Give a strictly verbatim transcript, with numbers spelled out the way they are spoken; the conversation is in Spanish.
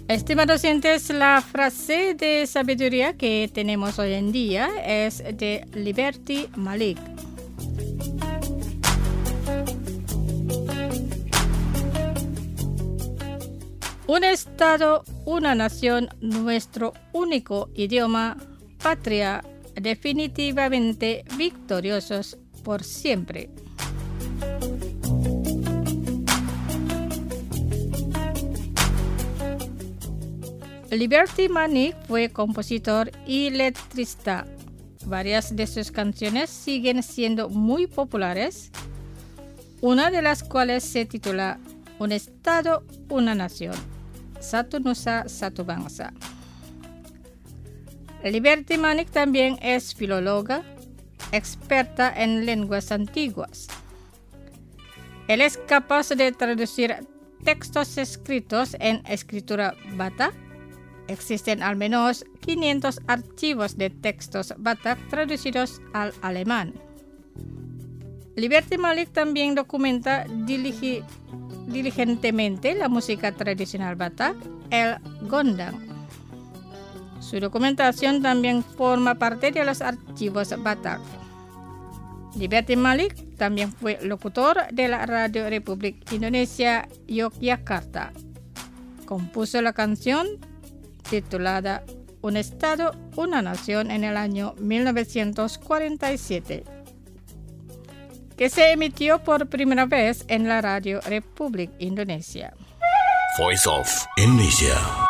Estimados oyentes, la frase de sabiduría que tenemos hoy en día es de Liberty Malik. Un Estado, una nación, nuestro único idioma, patria, definitivamente victoriosos por siempre. Liberty Malik fue compositor y letrista. Varias de sus canciones siguen siendo muy populares, una de las cuales se titula Un Estado, una Nación. Satu Nusa, Satu Bangsa. Liberty Malik también es filóloga, experta en lenguas antiguas. Él es capaz de traducir textos escritos en escritura batak. Existen al menos quinientos archivos de textos batak traducidos al alemán. Liberty Malik también documenta diligi, diligentemente la música tradicional batak, el gondang. Su documentación también forma parte de los archivos batak. Liberty Malik también fue locutor de la Radio Republik Indonesia Yogyakarta. Compuso la canción titulada Un Estado, una Nación en el año mil novecientos cuarenta y siete, que se emitió por primera vez en la Radio Republik Indonesia. Voice of Indonesia.